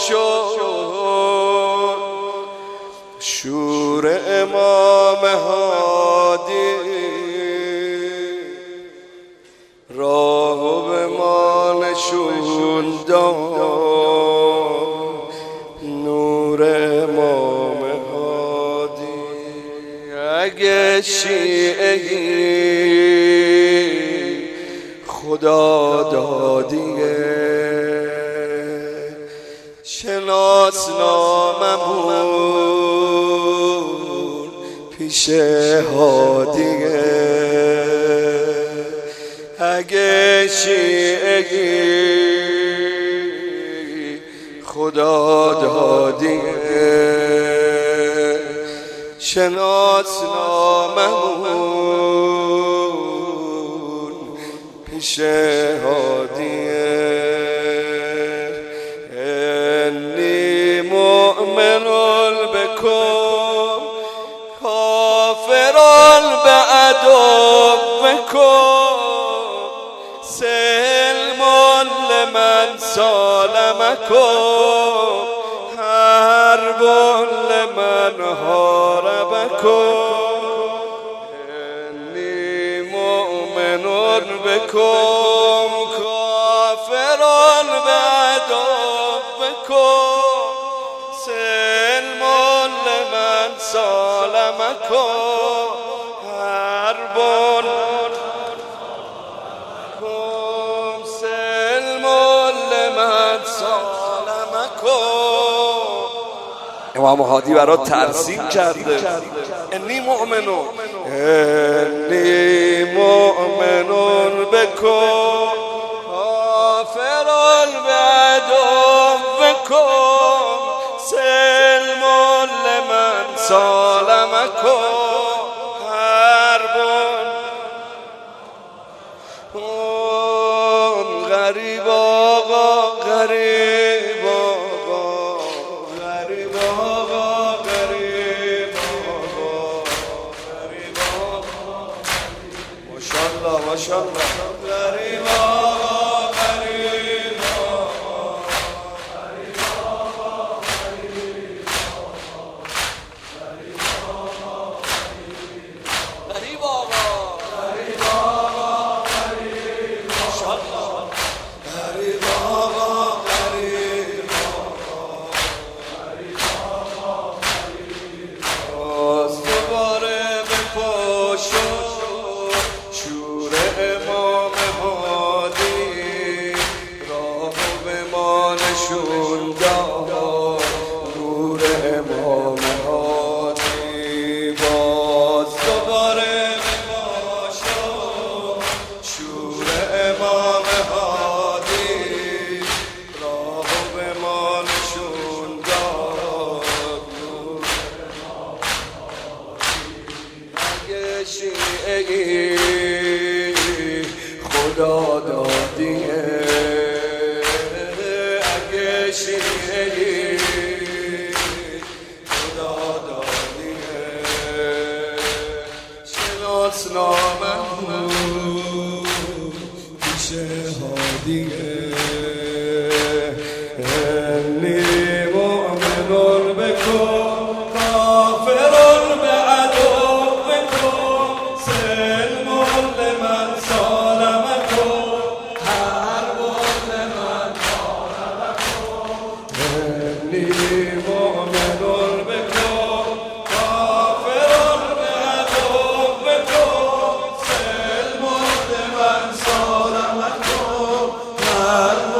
شد شور امام هادی راهو به ما نشون داد نور امام هادی. اگه شیعه‌ای خدا دادیه شناسناممون پیش هادیه. اگه شیعه‌ای خدا دادیه شناسناممون پیش هادیه. انی مؤمن بکم کافران بعدوکم سلم لمن سالمکم حرب لمن حاربکم. انی مؤمن بکم کافران بعدوکم سلم لمن سالمکم حرب امام هادی برات ترسیم کرده. انی مؤمنون بکن کافران بعدوکم سلم لمن سالمکم حرب غریب آقا غریب آقا غریب آقا غریب آقا غریب آقا ماشاءالله ماشاءالله غریب آقا غریب آقا غریب آقا غریب آقا غریب آقا غریب آقا غریب ماشاءالله غریب آقا غریب آقا غریب آقا دوباره بپاشو شور امام هادی راهو به ما نشون داد نور امام هادی. باز دوباره بپاشو شور امام هادی راهو به ما نشون داد نور امام هادی. اگه شیعه‌ای خدا دادیه اگه شیعه‌ای خدا دادیه شناسناممون پیش هادیه. انی مؤمن بکن کافران بعدوکم سلم لمن سالمکم حرب لمن حاربکم. انی مؤمن بکن کافران بعدوکم سلم لمن سالمکم حرب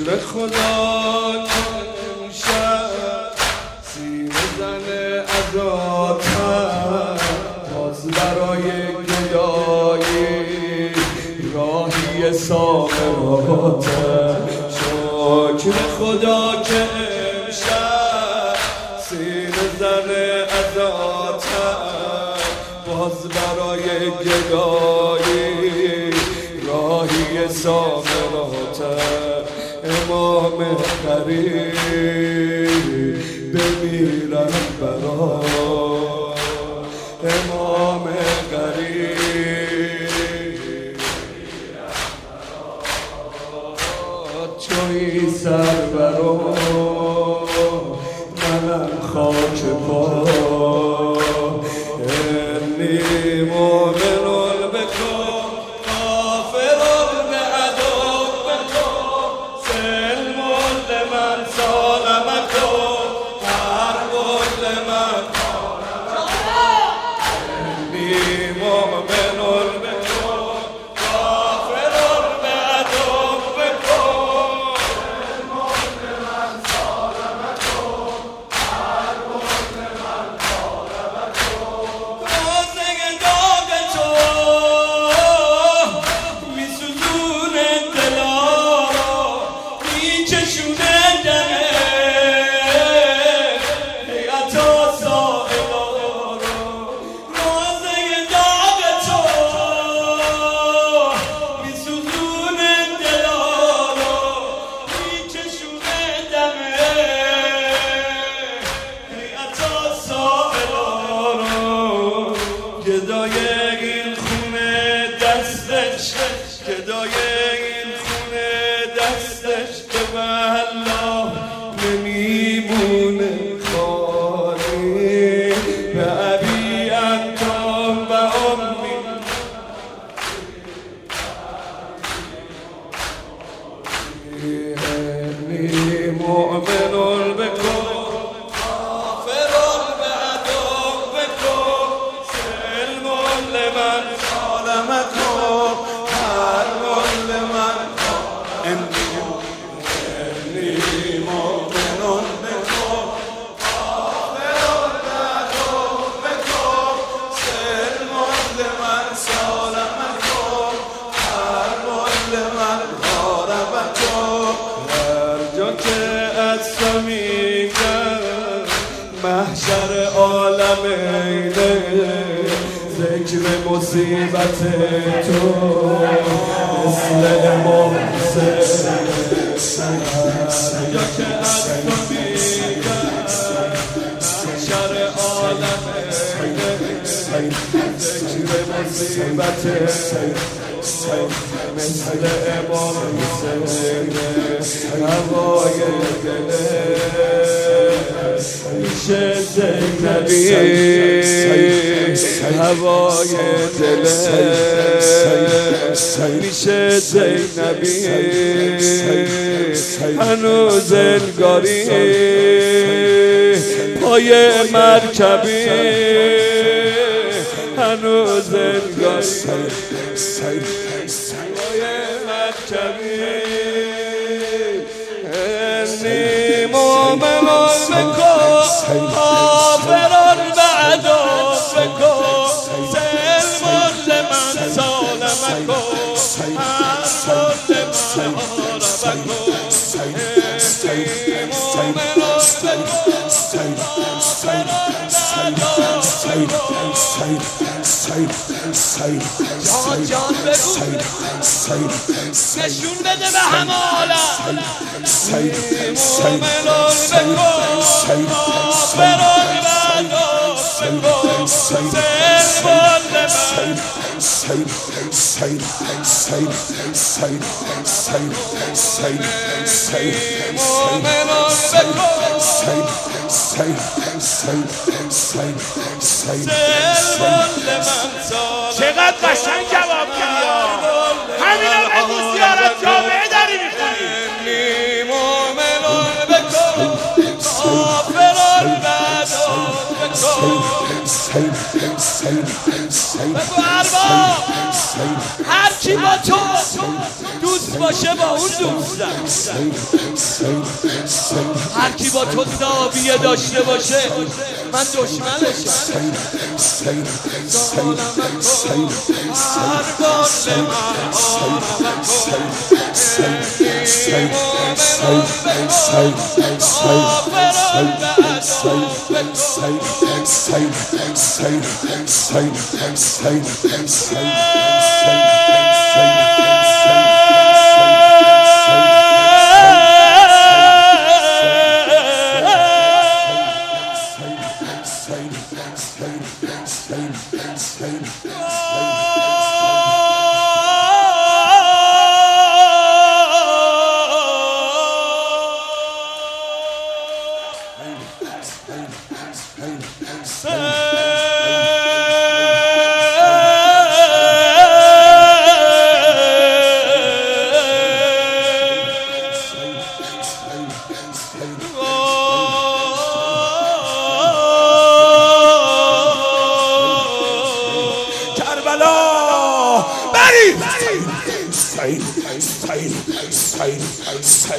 شکر خدا که امشب سینه زنه از آتش باز برای گدایی راهی سامراته. شکر خدا که امشب سینه زنه از آتش باز برای گدایی راهی سامراته. امام غریب بمیرم برا امام غریب توی سر برا منم خاک پا. انی مؤمن بکن کافر بعدو بکن سلم لمن سالمکم حرب لمن انی مؤمن بکن کافر بعدو بکن سلم لمن سالمکم حرب لمن سالمکم. روزه داغ تو میسوزونه دلا رو میچشونه دمه حیاتا سائلا رو. روزه داغ تو میسوزونه دلا رو میچشونه دمه حیاتا سائلا رو. گدای این خونه دستش گدای این خونه دستش که والله نمیمونه خالی. به ابی انتم و امی انی مؤمن بکن کافر بعدو بکن سلم لمن سالمکم حرب لمن انی مؤمن بکن کافر بعدو بکن سلم لمن سالمکم حرب لمن حاربکم. هر جا که از تو میگم محشر عالم اینه ذکر مصیبت تو مثل امام حسین. هر جا که از تو میگم محشر عالم اینه ذکر مصیبت مثل امام حسین. هوای دل میشه زینبی هوای دل میشه زینبی هنوز انگاری پای مرکبی هنوز انگاری پای مرکبی. انی مؤمن بکن کافر بعدو بکن سلم لمن سالمکم حرب لمن حاربکم. انی مؤمن جان بگو نشون بده به همه عالم. مؤمن بکن کافر بعدو بکن چقدر قشنگ جواب میدی. همینا بگو زیارت جامعه داری میخونی. مؤمن بکن کافر بعدو بکن بگو ارباب هر کی با تو دوست باشه با اون دوستم. هر کی با تو زاویه داشته باشه من دشمنشم.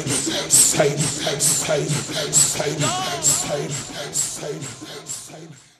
Same.